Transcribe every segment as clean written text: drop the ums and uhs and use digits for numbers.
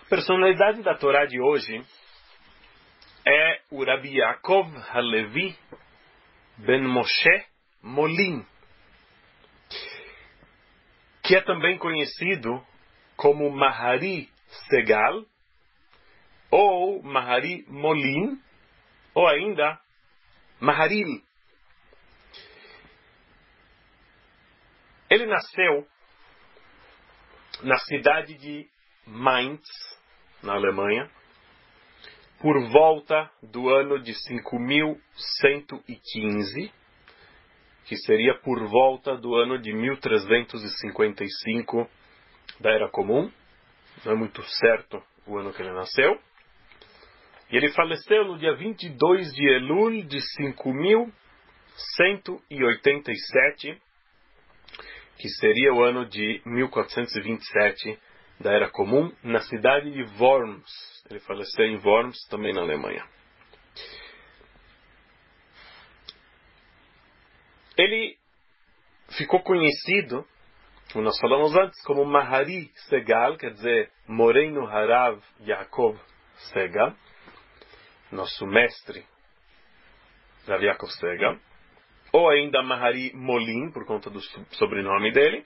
Personalidade da Torá de hoje é o Rabi Yaakov Halevi Ben Moshe Molin, que é também conhecido como Mahari Segal, ou Mahari Molin, ou ainda Maharil. Ele nasceu na cidade de Mainz, na Alemanha, por volta do ano de 5115, que seria por volta do ano de 1355 da Era Comum. Não é muito certo o ano que ele nasceu. E ele faleceu no dia 22 de Elul de 5187, que seria o ano de 1427 da Era Comum, na cidade de Worms. Ele faleceu em Worms, também na Alemanha. Ele ficou conhecido, como nós falamos antes, como Mahari Segal, quer dizer, Moreno Harav Yaakov Segal, nosso mestre Rav Yaakov Segal, ou ainda Mahari Molin, por conta do sobrenome dele,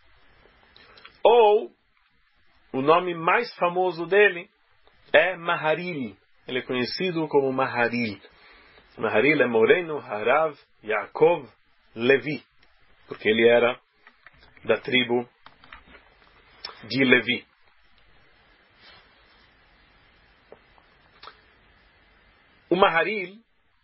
ou o nome mais famoso dele é Maharil. Ele é conhecido como Maharil. Maharil é Moreno Harav Yaakov Levi, porque ele era da tribo de Levi. O Maharil,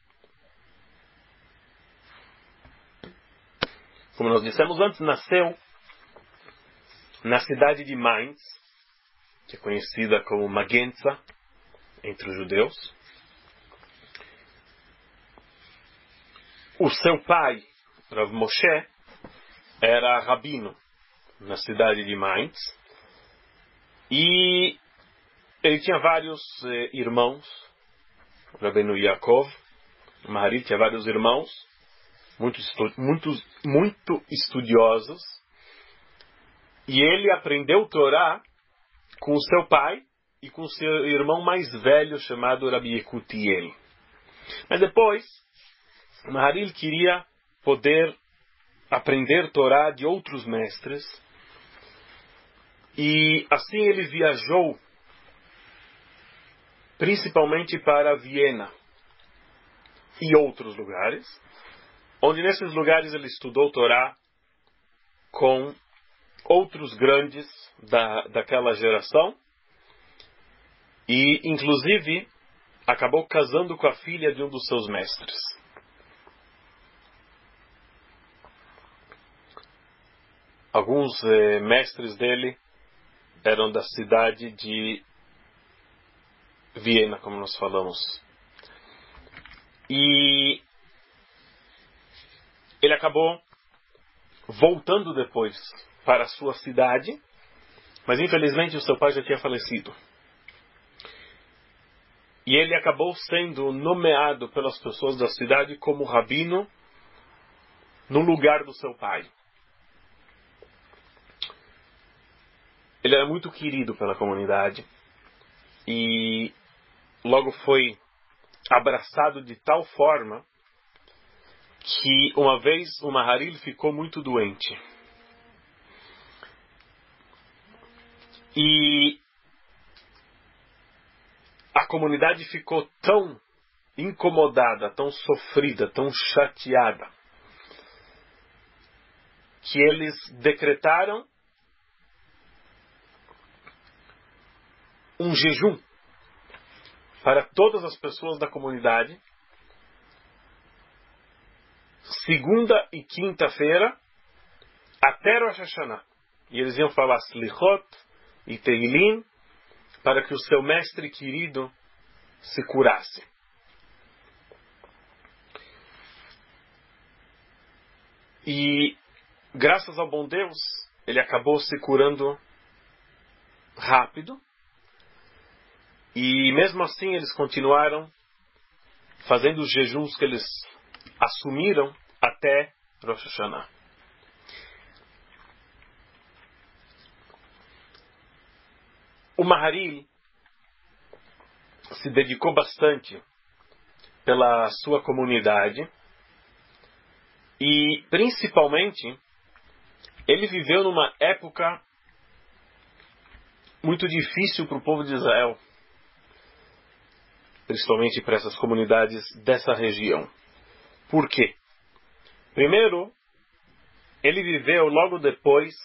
como nós dissemos antes, nasceu na cidade de Mainz, que é conhecida como Magenza entre os judeus. O seu pai, Rav Moshe, era rabino na cidade de Mainz, e ele tinha vários irmãos. Rabbeinu Yaakov, Maharil, tinha vários irmãos, muito estudiosos, e ele aprendeu Torá com o seu pai e com o seu irmão mais velho, chamado Rabi Yekutiel. Mas depois, Maharil queria poder aprender Torá de outros mestres, e assim ele viajou principalmente para Viena e outros lugares, onde nesses lugares ele estudou Torá com outros grandes daquela geração, e inclusive acabou casando com a filha de um dos seus mestres. Alguns mestres dele eram da cidade de Viena, como nós falamos. E ele acabou voltando depois para a sua cidade, mas infelizmente o seu pai já tinha falecido. E ele acabou sendo nomeado pelas pessoas da cidade como rabino no lugar do seu pai. Ele era muito querido pela comunidade e logo foi abraçado de tal forma que uma vez o Maharil ficou muito doente. E a comunidade ficou tão incomodada, tão sofrida, tão chateada, que eles decretaram um jejum para todas as pessoas da comunidade, segunda e quinta-feira, até Rosh Hashanah. E eles iam falar Slichot e Teilim, para que o seu mestre querido se curasse. E, graças ao bom Deus, ele acabou se curando rápido. E mesmo assim eles continuaram fazendo os jejuns que eles assumiram até Rosh Hashanah. O Maharil se dedicou bastante pela sua comunidade e, principalmente, ele viveu numa época muito difícil para o povo de Israel, principalmente para essas comunidades dessa região. Por quê? Primeiro, ele viveu logo depois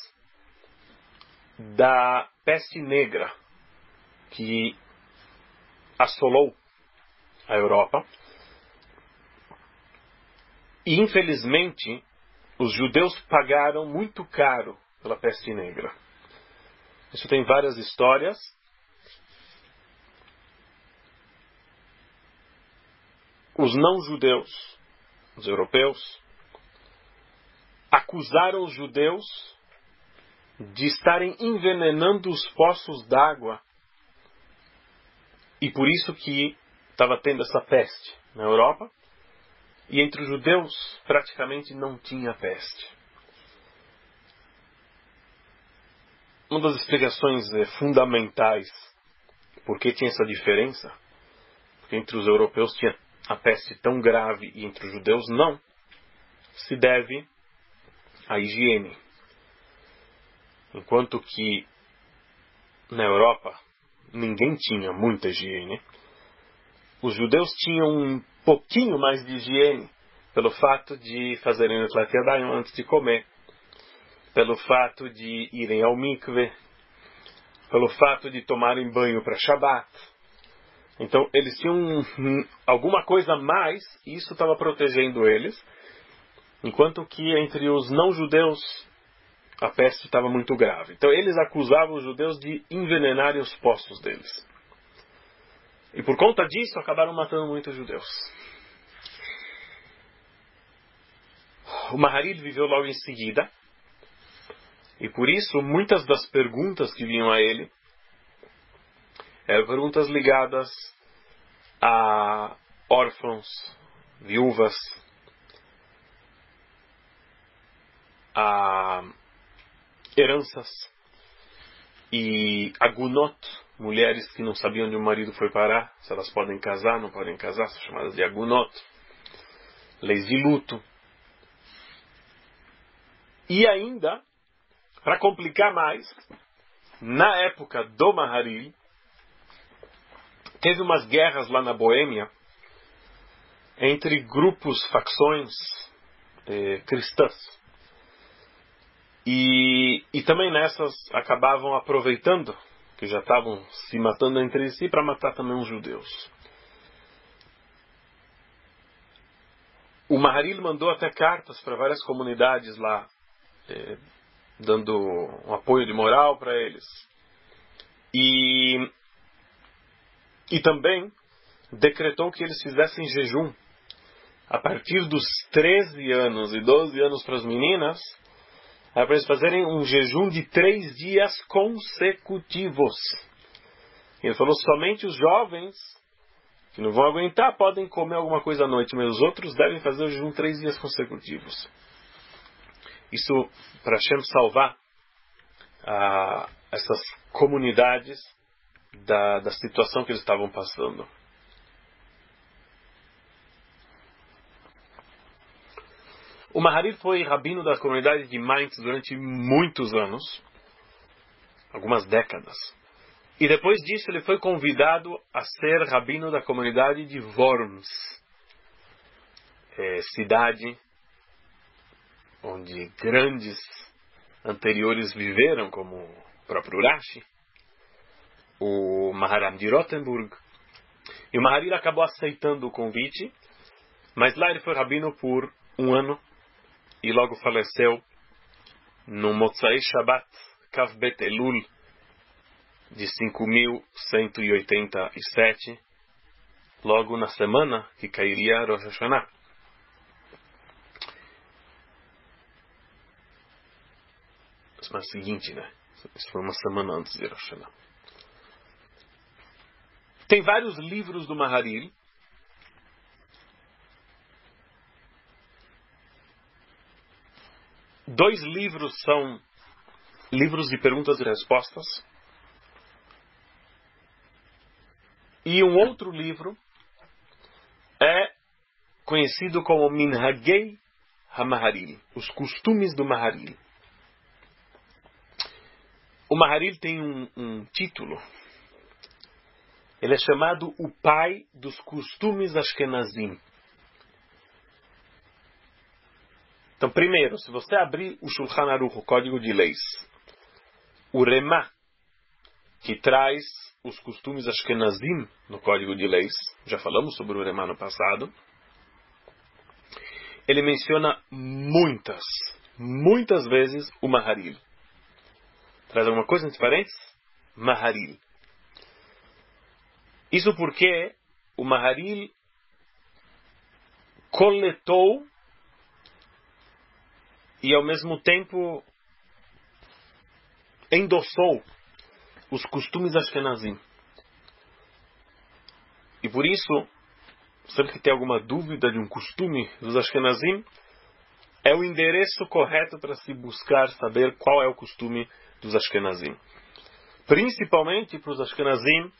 da peste negra que assolou a Europa. E, infelizmente, os judeus pagaram muito caro pela peste negra. Isso tem várias histórias. Os não-judeus, os europeus, acusaram os judeus de estarem envenenando os poços d'água e por isso que estava tendo essa peste na Europa. E entre os judeus praticamente não tinha peste. Uma das explicações fundamentais por que tinha essa diferença, porque entre os europeus tinha a peste tão grave e entre os judeus não, se deve à higiene. Enquanto que na Europa ninguém tinha muita higiene, os judeus tinham um pouquinho mais de higiene pelo fato de fazerem o Tlat Yadayim antes de comer, pelo fato de irem ao mikve, pelo fato de tomarem banho para Shabbat. Então eles tinham alguma coisa a mais e isso estava protegendo eles, enquanto que entre os não-judeus a peste estava muito grave. Então eles acusavam os judeus de envenenarem os poços deles. E por conta disso acabaram matando muitos judeus. O Maharid viveu logo em seguida. E por isso muitas das perguntas que vinham a ele eram perguntas ligadas a órfãos, viúvas, a heranças e agunot, mulheres que não sabiam onde o marido foi parar, se elas podem casar, não podem casar, são chamadas de agunot, leis de luto. E ainda, para complicar mais, na época do Maharid, teve umas guerras lá na Boêmia entre grupos, facções cristãs. E também nessas acabavam aproveitando, que já estavam se matando entre si, para matar também os judeus. O Maharid mandou até cartas para várias comunidades lá, dando um apoio de moral para eles. E também decretou que eles fizessem jejum. A partir dos 13 anos e 12 anos para as meninas, era para eles fazerem um jejum de 3 dias consecutivos. Ele falou, somente os jovens, que não vão aguentar, podem comer alguma coisa à noite, mas os outros devem fazer o jejum 3 dias consecutivos. Isso para Hashem salvar essas comunidades da situação que eles estavam passando. O Maharid foi rabino da comunidade de Mainz durante muitos anos, algumas décadas. E depois disso ele foi convidado a ser rabino da comunidade de Worms, cidade onde grandes anteriores viveram, como o próprio Rashi, o Maharam de Rothenburg. E o Maharid acabou aceitando o convite, mas lá ele foi rabino por 1 ano e logo faleceu no Motzai Shabbat Kav Bet Elul de 5.187, logo na semana que cairia Rosh Hashanah. Semana seguinte, né? Isso foi uma semana antes de Rosh Hashanah. Tem vários livros do Maharid. Dois livros são livros de perguntas e respostas. E um outro livro é conhecido como Minhagei HaMaharil, os costumes do Maharil. O Maharil tem um título. Ele é chamado o pai dos costumes Ashkenazim. Então, primeiro, se você abrir o Shulchan Aruch, o Código de Leis, o Remá, que traz os costumes Ashkenazim no Código de Leis, já falamos sobre o Remá no passado, ele menciona muitas vezes o Maharil. Traz alguma coisa entre parênteses? Maharil. Isso porque o Maharil coletou e ao mesmo tempo endossou os costumes Ashkenazim. E por isso, sempre que tem alguma dúvida de um costume dos Ashkenazim, é o endereço correto para se buscar saber qual é o costume dos Ashkenazim. Principalmente para os Ashkenazim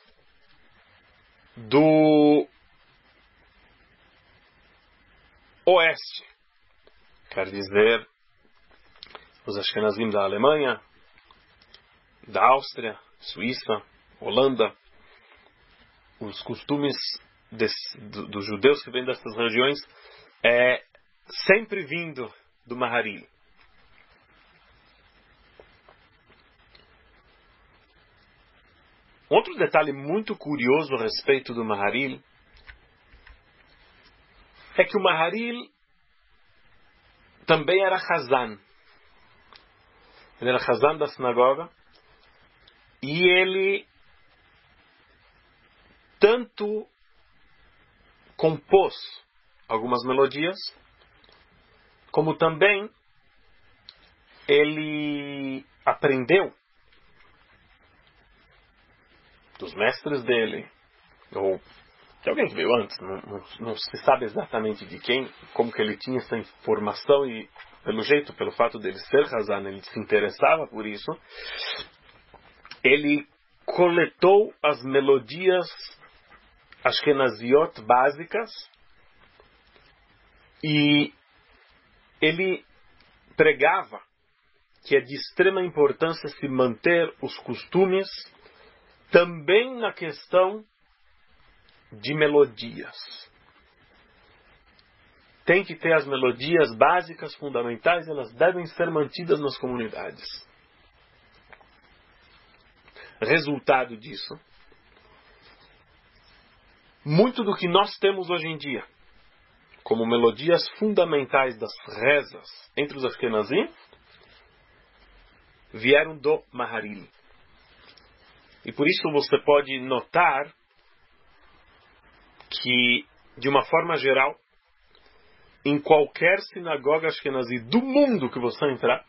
do oeste. Quer dizer, os Ashkenazim da Alemanha, da Áustria, Suíça, Holanda, os costumes dos judeus que vêm dessas regiões é sempre vindo do Maharil. Outro detalhe muito curioso a respeito do Maharil é que o Maharil também era Hazan. Ele era Hazan da sinagoga e ele tanto compôs algumas melodias, como também ele aprendeu dos mestres dele, ou de alguém que veio antes, não se sabe exatamente de quem, como que ele tinha essa informação, e pelo fato dele ser Hazan, ele se interessava por isso. Ele coletou as melodias Ashkenaziot básicas e ele pregava que é de extrema importância se manter os costumes também na questão de melodias. Tem que ter as melodias básicas, fundamentais, elas devem ser mantidas nas comunidades. Resultado disso, muito do que nós temos hoje em dia, como melodias fundamentais das rezas entre os Ashkenazim, vieram do Maharil. E por isso você pode notar que, de uma forma geral, em qualquer sinagoga Ashkenazi do mundo que você entrar,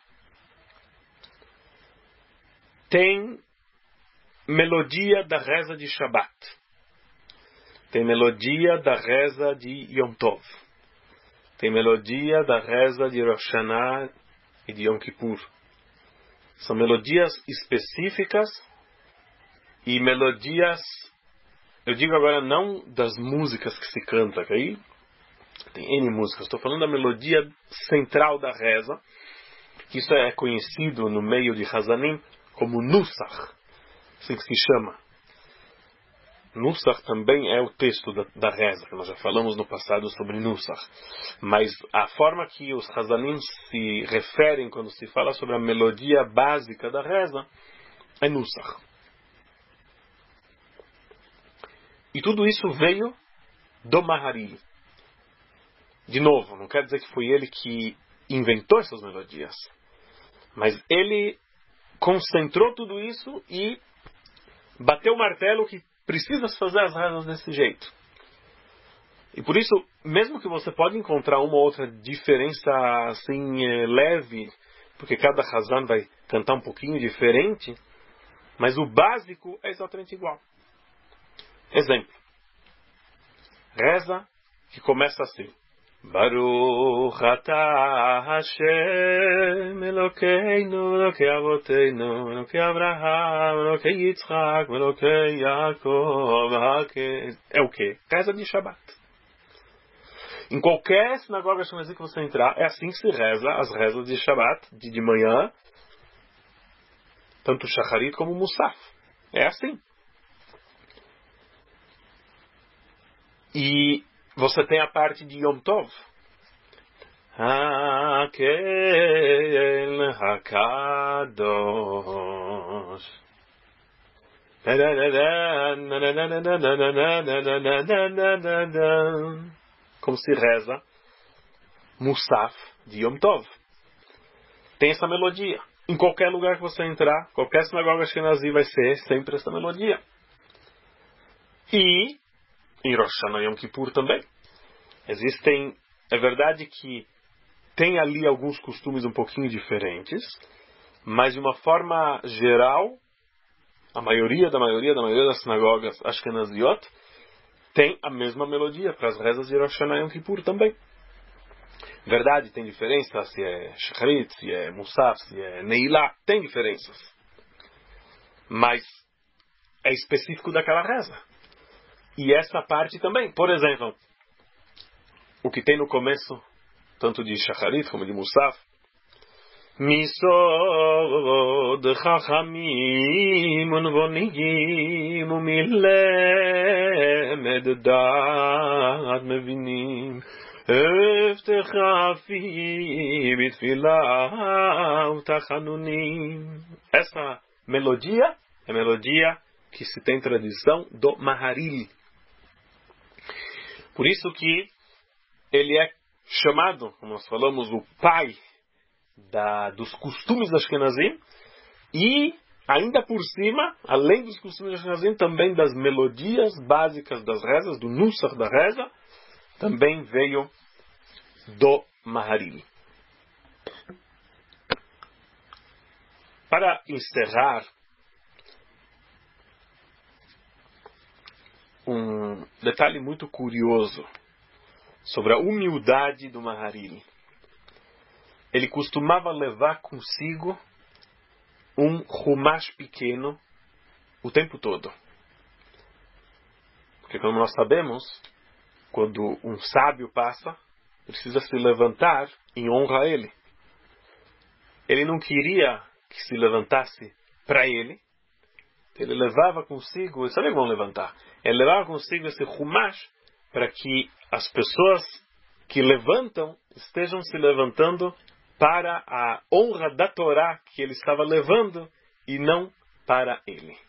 tem melodia da reza de Shabbat. Tem melodia da reza de Yom Tov. Tem melodia da reza de Rosh Hashanah e de Yom Kippur. São melodias específicas e melodias, eu digo agora não das músicas que se canta, que aí tem N músicas. Estou falando da melodia central da reza, que isso é conhecido no meio de Hazanim como Nusach, assim que se chama. Nusach também é o texto da reza, que nós já falamos no passado sobre Nusach. Mas a forma que os Hazanim se referem quando se fala sobre a melodia básica da reza é Nusach. E tudo isso veio do Maharil. De novo, não quer dizer que foi ele que inventou essas melodias, mas ele concentrou tudo isso e bateu o martelo que precisa fazer as rezas desse jeito. E por isso, mesmo que você pode encontrar uma ou outra diferença assim leve, porque cada Hazan vai cantar um pouquinho diferente, mas o básico é exatamente igual. Exemplo. Reza que começa assim. Baruch atah Hashem Elokeinu Elokei Avoteinu Elokei Abraham Elokei Yitzchak Elokei Yaakov É o quê? Reza de Shabbat. Em qualquer sinagoga ashkenazí que você entrar, é assim que se reza as rezas de Shabbat, de manhã, tanto Shacharit como Musaf. É assim. E você tem a parte de Yom Tov. Hakel Hakadosh. Como se reza Musaf de Yom Tov. Tem essa melodia. Em qualquer lugar que você entrar, qualquer sinagoga ashkenazí vai ser sempre essa melodia. E em Rosh Hashanah e Yom Kippur também. É verdade que tem ali alguns costumes um pouquinho diferentes, mas de uma forma geral, a maioria das sinagogas ashkenaziot tem a mesma melodia para as rezas de Rosh Hashanah e Yom Kippur também. Verdade, tem diferença se é Shacharit, se é Musaf, se é Neilá, tem diferenças. Mas é específico daquela reza. E essa parte também. Por exemplo, o que tem no começo, tanto de Shacharit como de Musaf, Misod Chachamim Unvonim Umilemed Dat Mevinim Evtecha Fi Bitfilah Utachanunim. Essa melodia é a melodia que se tem tradição do Maharil. Por isso que ele é chamado, como nós falamos, o pai dos costumes Ashkenazim, e ainda por cima, além dos costumes Ashkenazim, também das melodias básicas das rezas, do Nusach da reza, também veio do Maharil. Para encerrar, um detalhe muito curioso sobre a humildade do Maharil. Ele costumava levar consigo um Chumash pequeno o tempo todo. Porque como nós sabemos, quando um sábio passa, precisa se levantar em honra a ele. Ele não queria que se levantasse para ele. Ele levava consigo, sabe como levantar? Ele levava consigo esse Chumash para que as pessoas que levantam estejam se levantando para a honra da Torá que ele estava levando e não para ele.